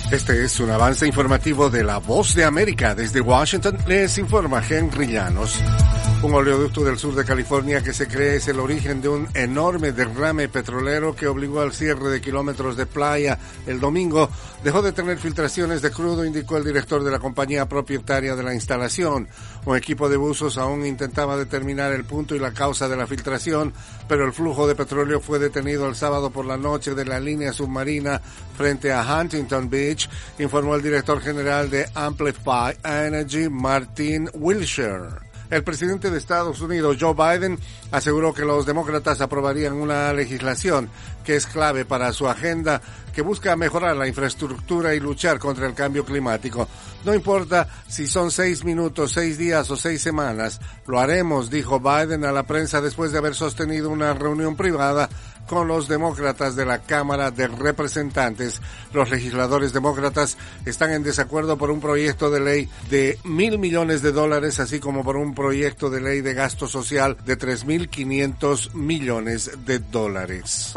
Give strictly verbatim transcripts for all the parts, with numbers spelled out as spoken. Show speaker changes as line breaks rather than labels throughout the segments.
Este es un avance informativo de La Voz de América. Desde Washington les informa Henry Llanos. Un oleoducto del sur de California que se cree es el origen de un enorme derrame petrolero que obligó al cierre de kilómetros de playa el domingo. Dejó de tener filtraciones de crudo, indicó el director de la compañía propietaria de la instalación. Un equipo de buzos aún intentaba determinar el punto y la causa de la filtración, pero el flujo de petróleo fue detenido el sábado por la noche de la línea submarina frente a Huntington Beach, informó el director general de Amplify Energy, Martin Wilshire. El presidente de Estados Unidos, Joe Biden, aseguró que los demócratas aprobarían una legislación que es clave para su agenda, que busca mejorar la infraestructura y luchar contra el cambio climático. No importa si son seis minutos, seis días o seis semanas, lo haremos, dijo Biden a la prensa después de haber sostenido una reunión privada con los demócratas de la Cámara de Representantes. Los legisladores demócratas están en desacuerdo por un proyecto de ley de mil millones de dólares, así como por un proyecto de ley de gasto social de tres mil quinientos millones de dólares.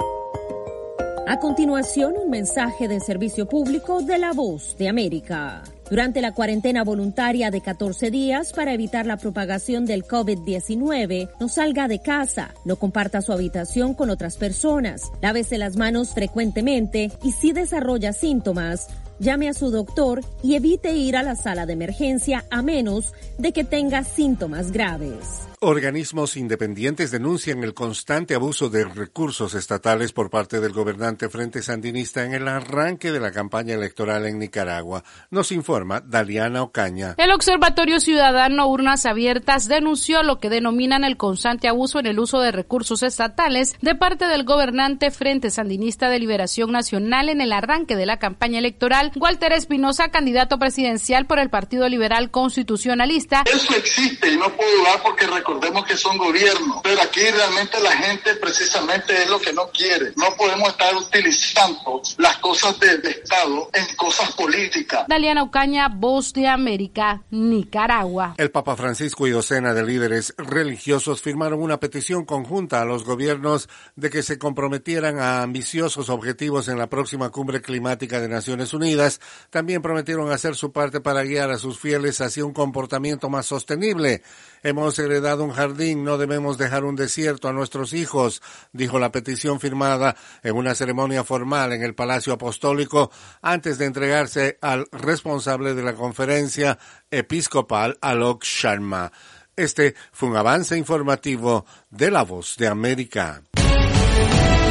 A continuación, un mensaje de servicio público de La Voz de América. Durante la cuarentena voluntaria de catorce días para evitar la propagación del COVID diecinueve, no salga de casa, no comparta su habitación con otras personas, lávese las manos frecuentemente y si desarrolla síntomas, llame a su doctor y evite ir a la sala de emergencia a menos de que tenga síntomas graves.
Organismos independientes denuncian el constante abuso de recursos estatales por parte del gobernante Frente Sandinista en el arranque de la campaña electoral en Nicaragua. Nos informa Daliana Ocaña.
El Observatorio Ciudadano Urnas Abiertas denunció lo que denominan el constante abuso en el uso de recursos estatales de parte del gobernante Frente Sandinista de Liberación Nacional en el arranque de la campaña electoral. Walter Espinosa, candidato presidencial por el Partido Liberal Constitucionalista.
Eso existe y no puedo dudar porque recordemos que son gobiernos, pero aquí realmente la gente precisamente es lo que no quiere. No podemos estar utilizando las cosas del Estado en cosas políticas.
Daliana Ocaña, Voz de América, Nicaragua.
El Papa Francisco y docena de líderes religiosos firmaron una petición conjunta a los gobiernos de que se comprometieran a ambiciosos objetivos en la próxima cumbre climática de Naciones Unidas. También prometieron hacer su parte para guiar a sus fieles hacia un comportamiento más sostenible. Hemos heredado un jardín, no debemos dejar un desierto a nuestros hijos, dijo la petición firmada en una ceremonia formal en el Palacio Apostólico antes de entregarse al responsable de la conferencia episcopal, Alok Sharma. Este fue un avance informativo de La Voz de América.